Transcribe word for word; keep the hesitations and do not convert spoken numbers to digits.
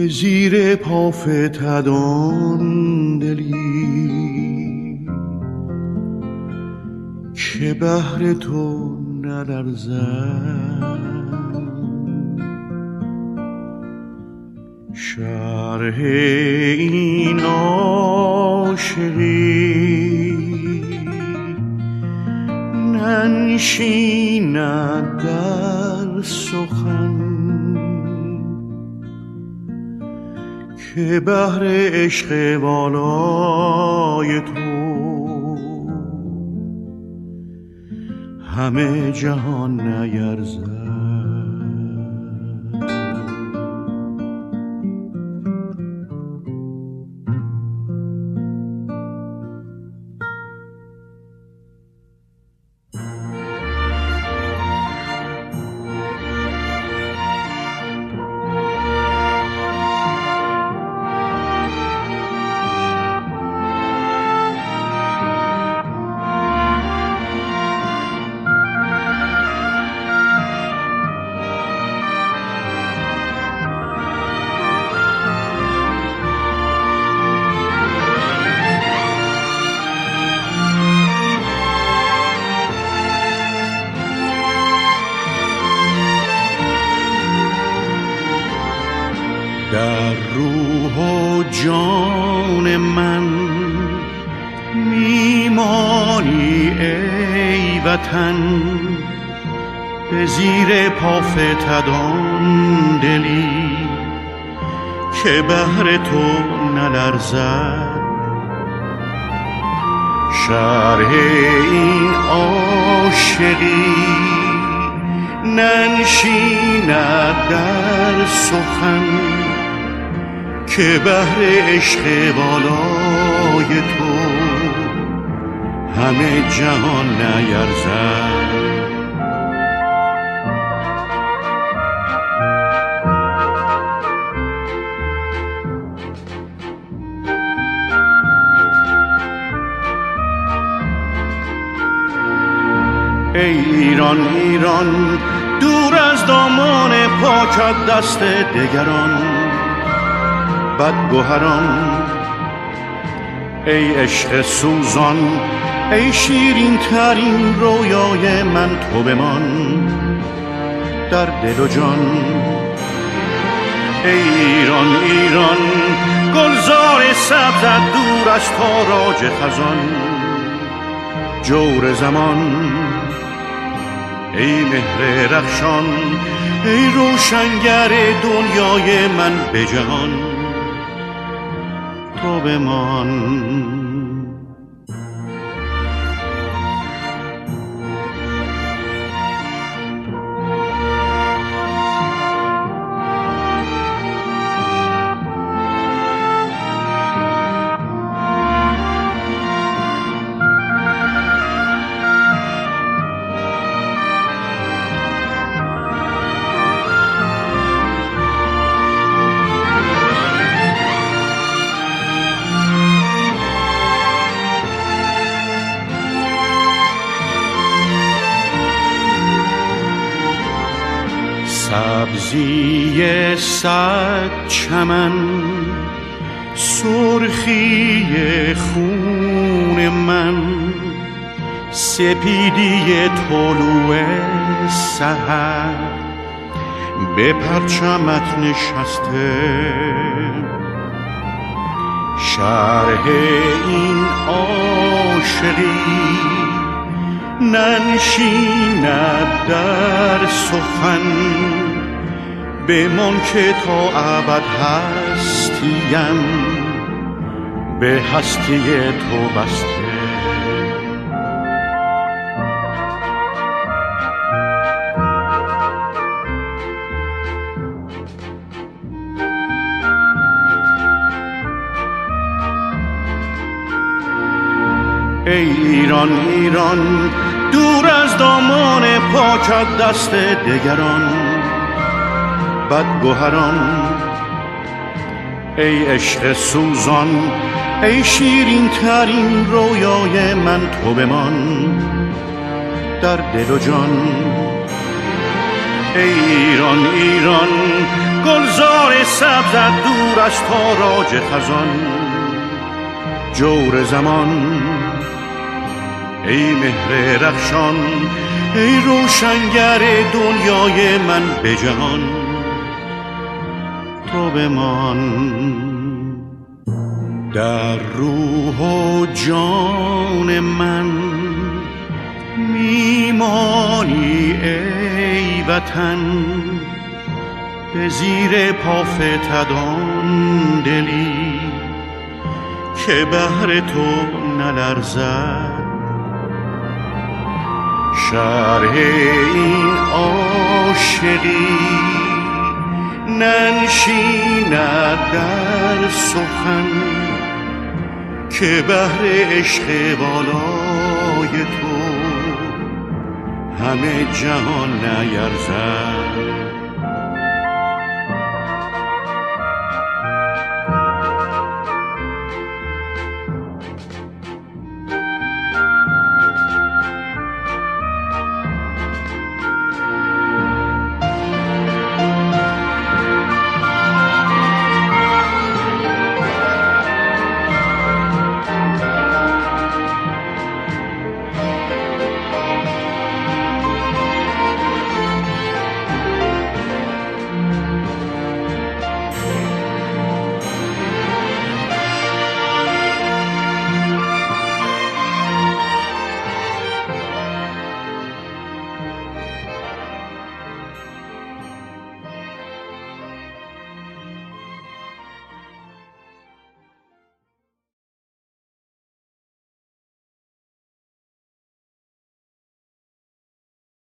به زیر پافتدان دلی که بهر تو نلرزد، شرح این عاشقی ننشیند در سخن که بهر عشق والای تو همه جهان نیرزد. در روح و جان من میمانی ای وطن، به زیر پافتدان دلی که بهر تو نلرزد، شرح این عاشقی ننشیند در سخن که بهر عشق والای تو همه جهان نیرزد. ای ایران ایران دور از دامان پاکت دست دگران بدگوهران، ای عشق سوزان ای شیرین ترین رویای من، تو بمان در دل و جان. ای ایران ایران گلزار سبزت دور از تاراج خزان، جور زمان ای مهر رخشان ای روشنگر دنیای من به جهان، تو بمان. سبزی صد چمن سرخی خون من، سپیدی طلوع سحر به پرچمت نشسته، شرح این عاشقی ننشیند در سخن بمان که تا ابد هستیم به هستی تو بسته. ای ایران ایران دور از دامان پاکت دست دگران بدگوهران، ای عشق سوزان ای شیرین ترین رویای من، تو بمان در دل و جان. ای ایران ایران گلزار سبزت دور از تاراج خزان. جور زمان ای مهر رخشان، ای روشنگر دنیای من به جهان. تو بمان در روح و جان من، میمانی ای وطن به زیر پا فتدان دلی که بهر تو نلرزد. شرح این عاشقی ننشیند در سخن که بهر عشق بالای تو همه جهان نیرزد.